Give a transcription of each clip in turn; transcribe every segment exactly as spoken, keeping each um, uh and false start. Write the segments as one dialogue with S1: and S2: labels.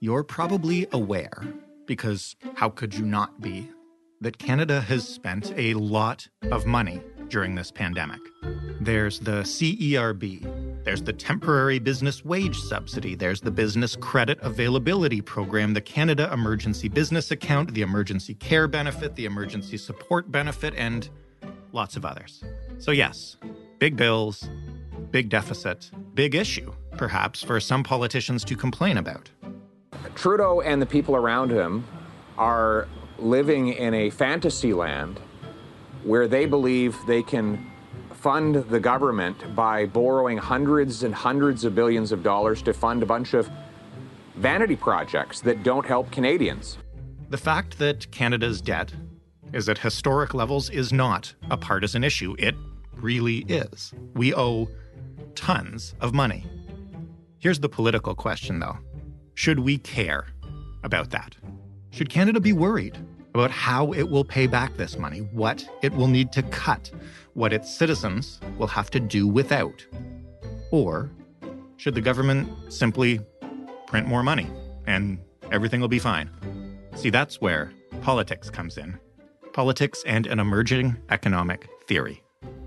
S1: You're probably aware, because how could you not be, that Canada has spent a lot of money during this pandemic. There's the C E R B, there's the Temporary Business Wage Subsidy, there's the Business Credit Availability Program, the Canada Emergency Business Account, the Emergency Care Benefit, the Emergency Support Benefit, and lots of others. So yes, big bills, big deficit, big issue, perhaps, for some politicians to complain about.
S2: Trudeau and the people around him are living in a fantasy land where they believe they can fund the government by borrowing hundreds and hundreds of billions of dollars to fund a bunch of vanity projects that don't help Canadians.
S1: The fact that Canada's debt is at historic levels is not a partisan issue. It really is. We owe tons of money. Here's the political question, though. Should we care about that? Should Canada be worried about how it will pay back this money, what it will need to cut, what its citizens will have to do without? Or should the government simply print more money and everything will be fine? See, that's where politics comes in. Politics and an emerging economic theory.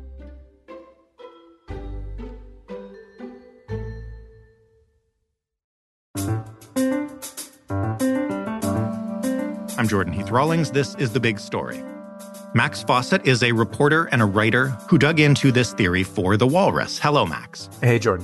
S1: I'm Jordan Heath Rawlings. This is The Big Story. Max Fawcett is a reporter and a writer who dug into this theory for The Walrus. Hello, Max.
S3: Hey, Jordan.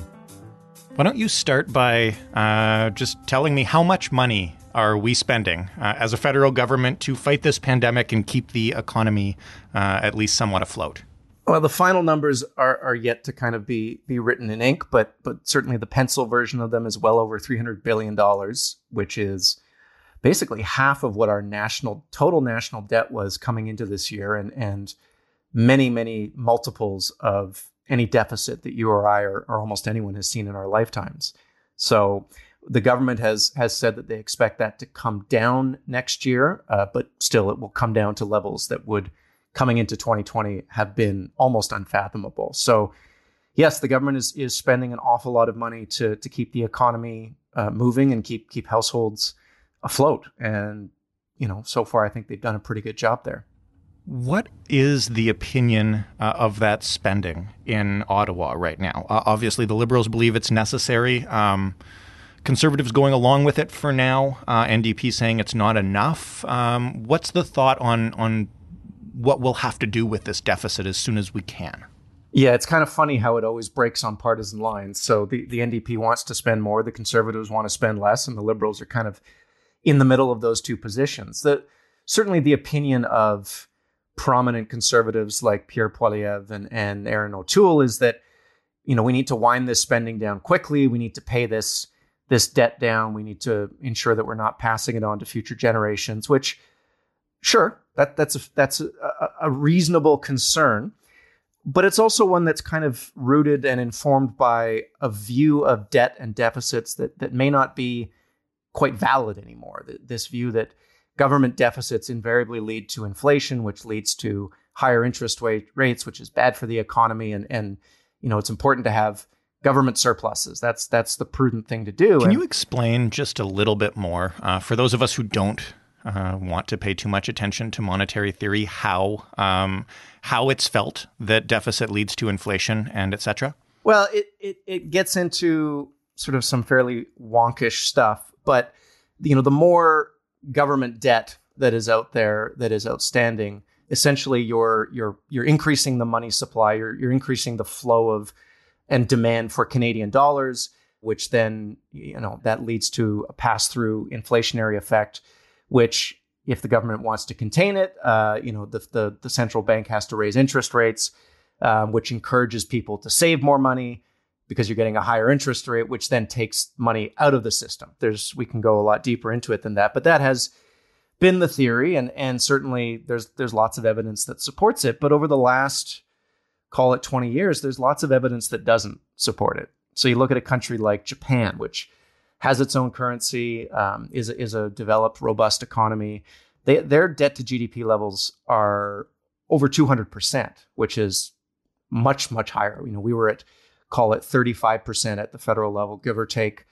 S1: Why don't you start by uh, just telling me how much money are we spending uh, as a federal government to fight this pandemic and keep the economy uh, at least somewhat afloat?
S3: Well, the final numbers are, are yet to kind of be be written in ink, but but certainly the pencil version of them is well over three hundred billion dollars, which is basically half of what our national total national debt was coming into this year, and and many, many multiples of any deficit that you or I or, or almost anyone has seen in our lifetimes. So the government has has said that they expect that to come down next year, uh, but still it will come down to levels that would, coming into twenty twenty, have been almost unfathomable. So yes, the government is is spending an awful lot of money to to keep the economy uh, moving and keep keep households afloat. And, you know, so far, I think they've done a pretty good job there.
S1: What is the opinion uh, of that spending in Ottawa right now? Uh, obviously, the Liberals believe it's necessary. Um, Conservatives going along with it for now. Uh, N D P saying it's not enough. Um, what's the thought on on what we'll have to do with this deficit as soon as we can?
S3: Yeah, it's kind of funny how it always breaks on partisan lines. So the, the N D P wants to spend more, the Conservatives want to spend less, and the Liberals are kind of in the middle of those two positions. The, certainly the opinion of prominent Conservatives like Pierre Poilievre and, and Erin O'Toole is that, you know, we need to wind this spending down quickly. We need to pay this, this debt down. We need to ensure that we're not passing it on to future generations, which, sure, that, that's, a, that's a, a reasonable concern. But it's also one that's kind of rooted and informed by a view of debt and deficits that, that may not be quite valid anymore. This view that government deficits invariably lead to inflation, which leads to higher interest rate rates, which is bad for the economy. And, and you know, it's important to have government surpluses. That's that's the prudent thing to do.
S1: Can
S3: and,
S1: you explain just a little bit more uh, for those of us who don't uh, want to pay too much attention to monetary theory, how um, how it's felt that deficit leads to inflation and et cetera?
S3: Well, it, it it gets into sort of some fairly wonkish stuff. But, you know, the more government debt that is out there, that is outstanding, essentially you're you're you're increasing the money supply, you're you're increasing the flow of and demand for Canadian dollars, which then, you know, that leads to a pass-through inflationary effect, which if the government wants to contain it, uh, you know, the, the the central bank has to raise interest rates, um, which encourages people to save more money, because you're getting a higher interest rate, which then takes money out of the system. There's, we can go a lot deeper into it than that, but that has been the theory, and and certainly there's there's lots of evidence that supports it. But over the last, call it twenty years, there's lots of evidence that doesn't support it. So you look at a country like Japan, which has its own currency, um, is is a developed, robust economy. They, their debt to G D P levels are over two hundred percent, which is much much higher. You know, we were at, call it thirty-five percent at the federal level, give or take,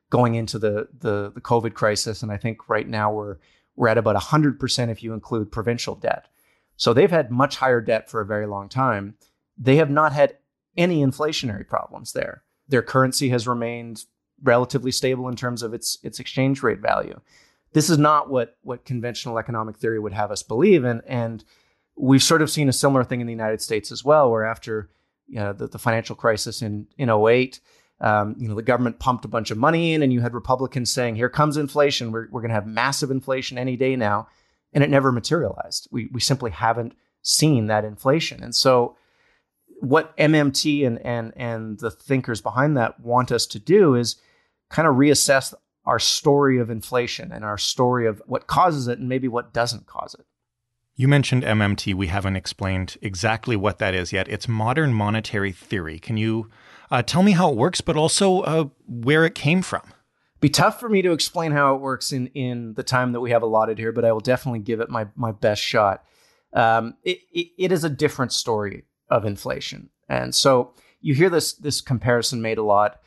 S3: going into the the the COVID crisis, and I think right now we're we're at about one hundred percent if you include provincial debt. So they've had much higher debt for a very long time. They have not had any inflationary problems there. Their currency has remained relatively stable in terms of its its exchange rate value. This is not what what conventional economic theory would have us believe, and and we've sort of seen a similar thing in the United States as well, where after you know, the, the financial crisis in in oh eight, um, you know the government pumped a bunch of money in, and you had Republicans saying, "Here comes inflation. We're we're going to have massive inflation any day now," and it never materialized. We we simply haven't seen that inflation, and so what M M T and and and the thinkers behind that want us to do is kind of reassess our story of inflation and our story of what causes it and maybe what doesn't cause it.
S1: You mentioned M M T. We haven't explained exactly what that is yet. It's modern monetary theory. Can you uh, tell me how it works, but also uh, where it came from?
S3: Be tough for me to explain how it works in, in the time that we have allotted here, but I will definitely give it my my best shot. Um, it, it, it is a different story of inflation. And so you hear this this comparison made a lot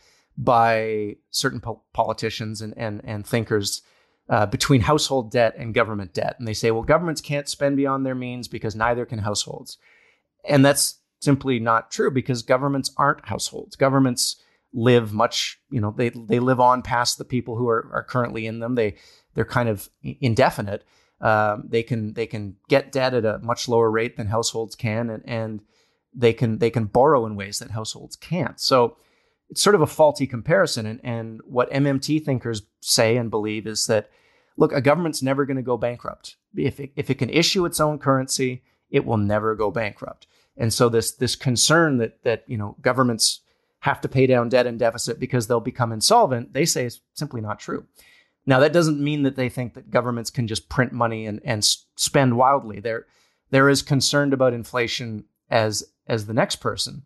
S3: by certain po- politicians and, and, and thinkers uh, between household debt and government debt. And they say, well, governments can't spend beyond their means because neither can households. And that's simply not true, because governments aren't households. Governments live much, you know, they they live on past the people who are, are currently in them. They, they're kind of indefinite. Um, they can they can get debt at a much lower rate than households can, and, and they can they can borrow in ways that households can't. So it's sort of a faulty comparison. And, and what M M T thinkers say and believe is that, look, a government's never going to go bankrupt. If it, if it can issue its own currency, it will never go bankrupt. And so this this concern that that you know governments have to pay down debt and deficit because they'll become insolvent, they say is simply not true. Now, that doesn't mean that they think that governments can just print money and, and spend wildly. They're they're as concerned about inflation as as the next person.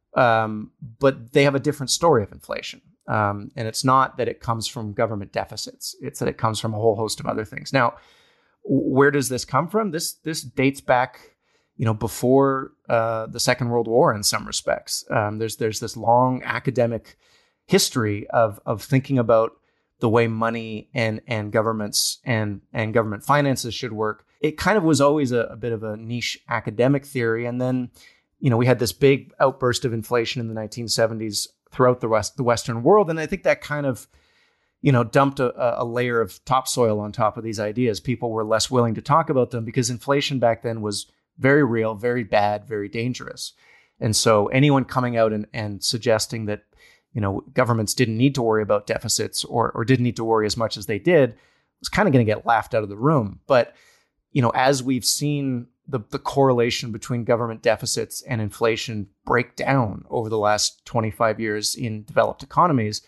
S3: Um, but they have a different story of inflation. Um, and it's not that it comes from government deficits. It's that it comes from a whole host of other things. Now, where does this come from? This this dates back, you know, before uh, the Second World War in some respects. Um, there's there's this long academic history of of thinking about the way money and and governments and and government finances should work. It kind of was always a, a bit of a niche academic theory, and then you know we had this big outburst of inflation in the nineteen seventies throughout the west the Western world, and I think that kind of you know dumped a, a layer of topsoil on top of these ideas. People were less willing to talk about them because inflation back then was very real, very bad, very dangerous, and so anyone coming out and, and suggesting that you know, governments didn't need to worry about deficits or or didn't need to worry as much as they did, was kind of going to get laughed out of the room. But, you know, as we've seen the, the correlation between government deficits and inflation break down over the last twenty-five years in developed economies,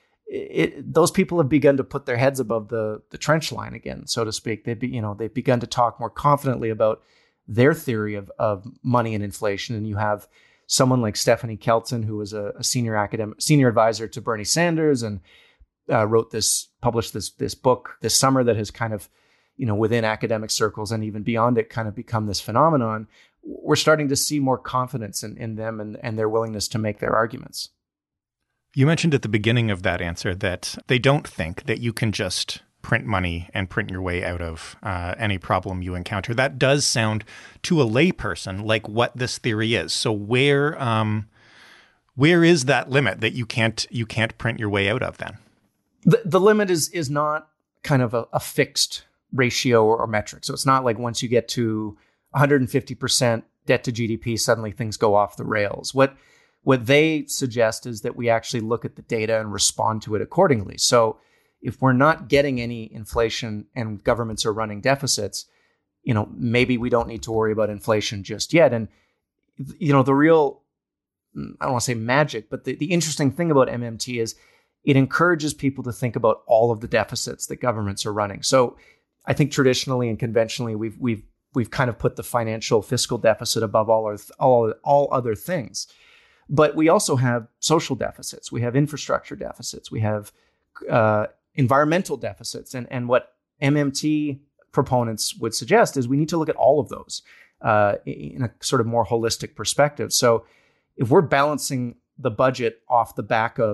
S3: it, those people have begun to put their heads above the, the trench line again, so to speak. They've, be, you know, they've begun to talk more confidently about their theory of, of money and inflation. And you have someone like Stephanie Kelton, who was a, a senior academic, senior advisor to Bernie Sanders, and uh, wrote this, published this this book this summer that has kind of, you know, within academic circles and even beyond it, kind of become this phenomenon. We're starting to see more confidence in, in them and, and their willingness to make their arguments.
S1: You mentioned at the beginning of that answer that they don't think that you can just print money and print your way out of uh, any problem you encounter. That does sound to a layperson like what this theory is. So where um, where is that limit that you can't you can't print your way out of then?
S3: The the limit is is not kind of a, a fixed ratio or, or metric. So it's not like once you get to one hundred fifty percent debt to G D P, suddenly things go off the rails. What what they suggest is that we actually look at the data and respond to it accordingly. So if we're not getting any inflation and governments are running deficits, you know, maybe we don't need to worry about inflation just yet. And, you know, the real, I don't want to say magic, but the, the interesting thing about M M T is it encourages people to think about all of the deficits that governments are running. So I think traditionally and conventionally, we've we've we've kind of put the financial fiscal deficit above all our, all all other things. But we also have social deficits. We have infrastructure deficits. We have uh, environmental deficits. And, and what M M T proponents would suggest is we need to look at all of those uh, in a sort of more holistic perspective. So if we're balancing the budget off the back of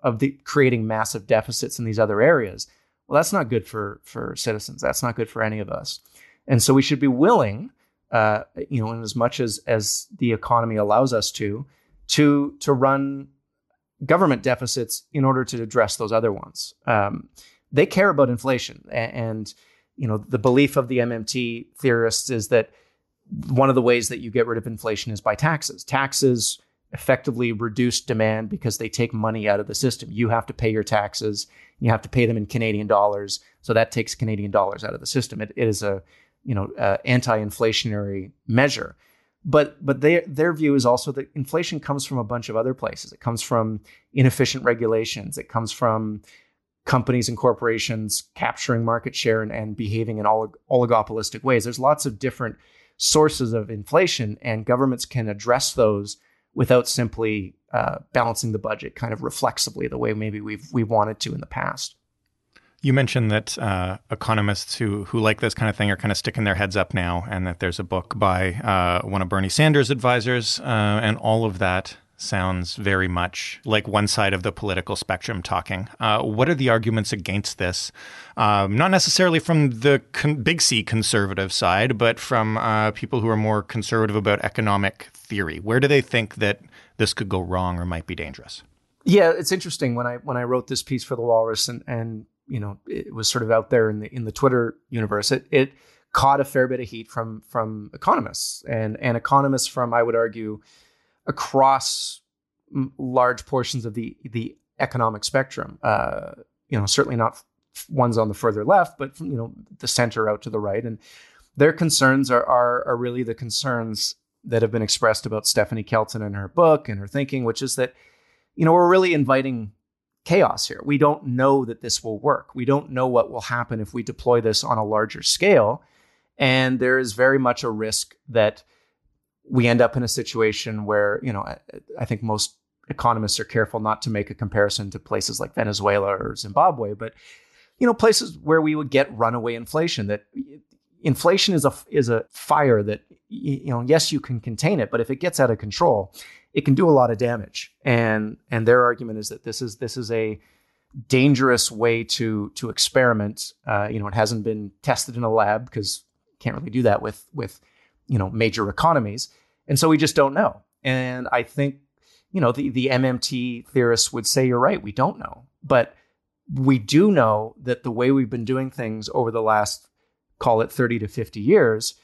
S3: of the creating massive deficits in these other areas. Well, that's not good for for citizens. That's not good for any of us. And so we should be willing, uh, you know, in as much as as the economy allows us to, to to run government deficits in order to address those other ones. Um, they care about inflation, and, and you know, the belief of the M M T theorists is that one of the ways that you get rid of inflation is by taxes. Taxes effectively reduce demand because they take money out of the system. You have to pay your taxes. You have to pay them in Canadian dollars. So that takes Canadian dollars out of the system. It, it is a, you know, uh, anti-inflationary measure. But but they, their view is also that inflation comes from a bunch of other places. It comes from inefficient regulations. It comes from companies and corporations capturing market share and, and behaving in olig- oligopolistic ways. There's lots of different sources of inflation, and governments can address those without simply uh, balancing the budget kind of reflexively the way maybe we've we wanted to in the past.
S1: You mentioned that uh, economists who who like this kind of thing are kind of sticking their heads up now, and that there's a book by uh, one of Bernie Sanders' advisors, uh, and all of that sounds very much like one side of the political spectrum talking. Uh, what are the arguments against this? Um, not necessarily from the con- big C conservative side, but from uh, people who are more conservative about economic theory. Where do they think that this could go wrong or might be dangerous?
S3: Yeah, it's interesting. When I when I wrote this piece for The Walrus, and and you know, it was sort of out there in the in the Twitter universe, it it caught a fair bit of heat from from economists and and economists from, I would argue, across m- large portions of the the economic spectrum. Uh, you know, certainly not f- ones on the further left, but from, you know, the center out to the right, and their concerns are are are really the concerns that have been expressed about Stephanie Kelton in her book and her thinking, which is that, you know, we're really inviting chaos here. We don't know that this will work. We don't know what will happen if we deploy this on a larger scale. And there is very much a risk that we end up in a situation where, you know, I, I think most economists are careful not to make a comparison to places like Venezuela or Zimbabwe, but, you know, places where we would get runaway inflation. That inflation is a is a fire that, you know, yes, you can contain it, but if it gets out of control, it can do a lot of damage. And and their argument is that this is this is a dangerous way to to experiment. Uh, you know, it hasn't been tested in a lab because you can't really do that with with you know major economies, and so we just don't know. And I think, you know, the the M M T theorists would say you're right. We don't know, but we do know that the way we've been doing things over the last, call it thirty to fifty years,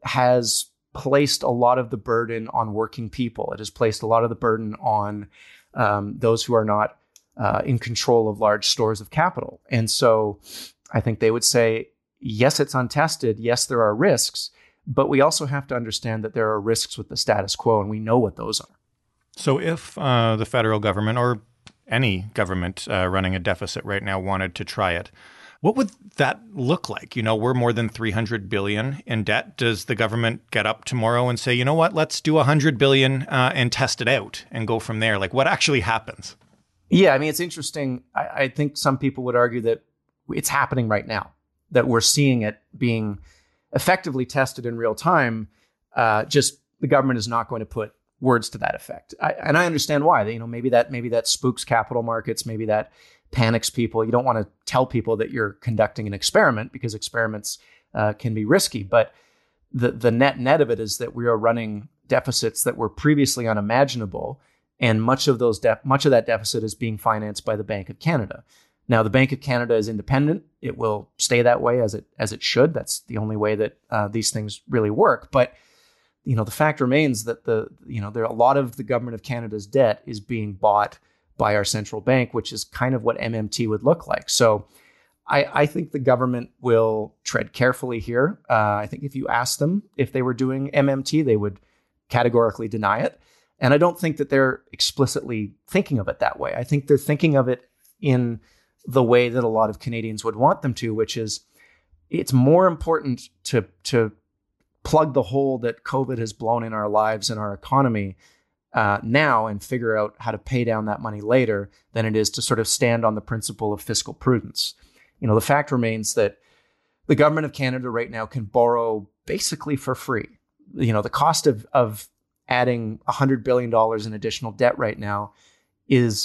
S3: has placed a lot of the burden on working people. It has placed a lot of the burden on um, those who are not uh, in control of large stores of capital. And so I think they would say, yes, it's untested. Yes, there are risks, but we also have to understand that there are risks with the status quo, and we know what those are.
S1: So if uh, the federal government or any government uh, running a deficit right now wanted to try it, what would that look like? You know, we're more than three hundred billion dollars in debt. Does the government get up tomorrow and say, you know what, let's do one hundred billion dollars uh, and test it out and go from there? Like, what actually happens?
S3: Yeah, I mean, it's interesting. I, I think some people would argue that it's happening right now, that we're seeing it being effectively tested in real time. Uh, just the government is not going to put words to that effect. I, and I understand why. You know, maybe that maybe that spooks capital markets. Maybe that panics people. You don't want to tell people that you're conducting an experiment because experiments uh, can be risky. But the the net net of it is that we are running deficits that were previously unimaginable, and much of those de- much of that deficit is being financed by the Bank of Canada. Now, the Bank of Canada is independent. It will stay that way as it as it should. That's the only way that uh, these things really work. But you know, the fact remains that the you know there a lot of the government of Canada's debt is being bought by our central bank, which is kind of what M M T would look like. So I, I think the government will tread carefully here. Uh, I think if you ask them if they were doing M M T, they would categorically deny it. And I don't think that they're explicitly thinking of it that way. I think they're thinking of it in the way that a lot of Canadians would want them to, which is it's more important to, to plug the hole that COVID has blown in our lives and our economy Uh, now and figure out how to pay down that money later than it is to sort of stand on the principle of fiscal prudence. You know, the fact remains that the government of Canada right now can borrow basically for free. You know, the cost of, of adding one hundred billion dollars in additional debt right now is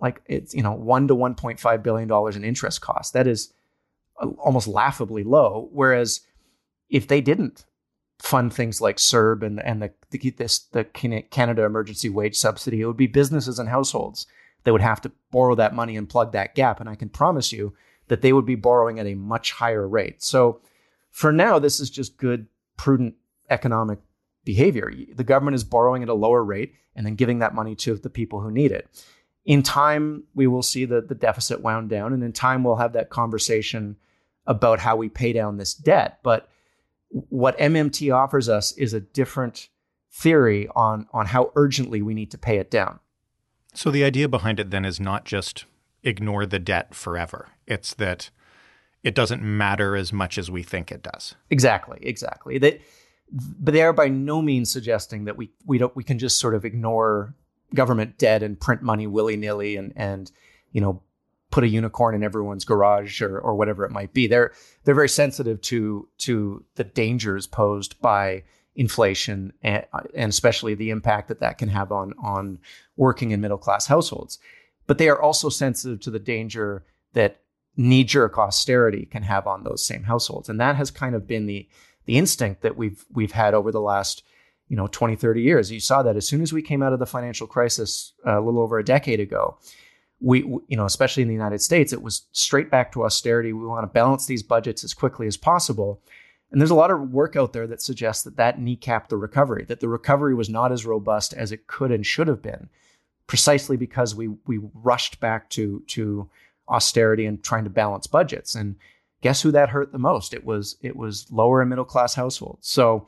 S3: like it's, you know, one to one point five billion dollars in interest costs. That is almost laughably low. Whereas if they didn't fund things like C E R B and, and the, the, this, the Canada Emergency Wage Subsidy, it would be businesses and households that would have to borrow that money and plug that gap. And I can promise you that they would be borrowing at a much higher rate. So for now, this is just good, prudent economic behavior. The government is borrowing at a lower rate and then giving that money to the people who need it. In time, we will see the, the deficit wound down. And in time, we'll have that conversation about how we pay down this debt. But what M M T offers us is a different theory on, on how urgently we need to pay it down.
S1: So the idea behind it then is not just ignore the debt forever. It's that it doesn't matter as much as we think it does.
S3: Exactly, exactly. They, but they are by no means suggesting that we we don't we can just sort of ignore government debt and print money willy-nilly and and you know put a unicorn in everyone's garage or or whatever it might be. They're they're very sensitive to to the dangers posed by inflation and, and especially the impact that that can have on on working and middle class households. But they are also sensitive to the danger that knee-jerk austerity can have on those same households. And that has kind of been the the instinct that we've we've had over the last, you know, twenty, thirty years. You saw that as soon as we came out of the financial crisis uh, a little over a decade ago, we, you know, especially in the United States, it was straight back to austerity. We want to balance these budgets as quickly as possible. And there's a lot of work out there that suggests that that kneecapped the recovery, that the recovery was not as robust as it could and should have been, precisely because we we rushed back to to austerity and trying to balance budgets. And guess who that hurt the most? It was it was lower and middle class households. So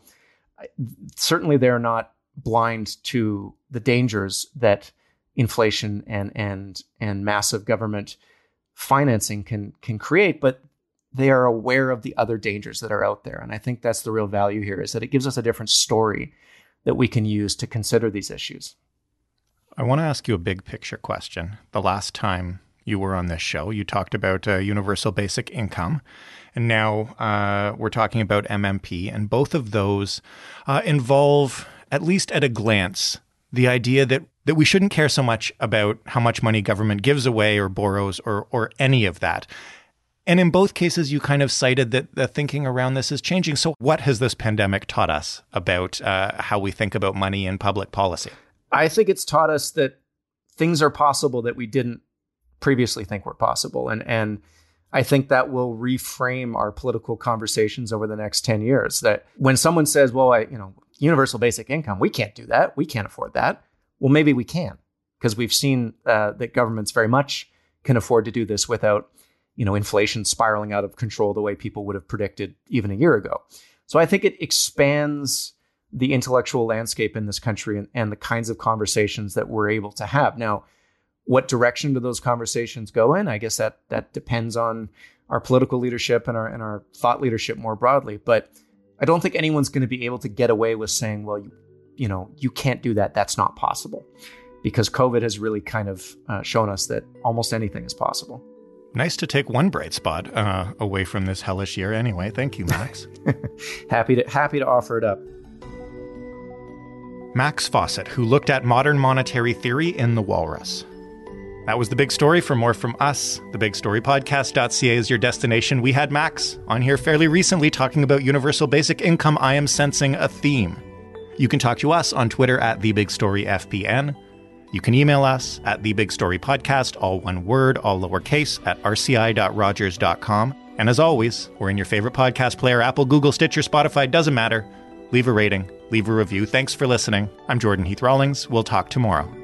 S3: certainly they're not blind to the dangers that inflation and and and massive government financing can can create, but they are aware of the other dangers that are out there. And I think that's the real value here, is that it gives us a different story that we can use to consider these issues.
S1: I want to ask you a big picture question. The last time you were on this show, you talked about uh, universal basic income. And now uh, we're talking about M M P. And both of those uh, involve, at least at a glance, the idea that, that we shouldn't care so much about how much money government gives away or borrows or or any of that. And in both cases, you kind of cited that the thinking around this is changing. So what has this pandemic taught us about uh, how we think about money and public policy?
S3: I think it's taught us that things are possible that we didn't previously think were possible. And and I think that will reframe our political conversations over the next ten years. That when someone says, well, I, you know, universal basic income, we can't do that. We can't afford that. Well, maybe we can, because we've seen uh, that governments very much can afford to do this without, you know, inflation spiraling out of control the way people would have predicted even a year ago. So I think it expands the intellectual landscape in this country and, and the kinds of conversations that we're able to have. Now, what direction do those conversations go in? I guess that that depends on our political leadership and our and our thought leadership more broadly. But I don't think anyone's going to be able to get away with saying, well, you, you know, you can't do that. That's not possible. Because COVID has really kind of uh, shown us that almost anything is possible.
S1: Nice to take one bright spot uh, away from this hellish year anyway. Thank you, Max.
S3: happy to happy to offer it up.
S1: Max Fawcett, who looked at modern monetary theory in The Walrus. That was The Big Story. For more from us, the big story podcast dot c a is your destination. We had Max on here fairly recently talking about universal basic income. I am sensing a theme. You can talk to us on Twitter at The Big Story F P N. You can email us at The Big Story Podcast, all one word, all lowercase, at r c i dot rogers dot com. And as always, we're in your favorite podcast player, Apple, Google, Stitcher, Spotify, doesn't matter. Leave a rating, leave a review. Thanks for listening. I'm Jordan Heath Rawlings. We'll talk tomorrow.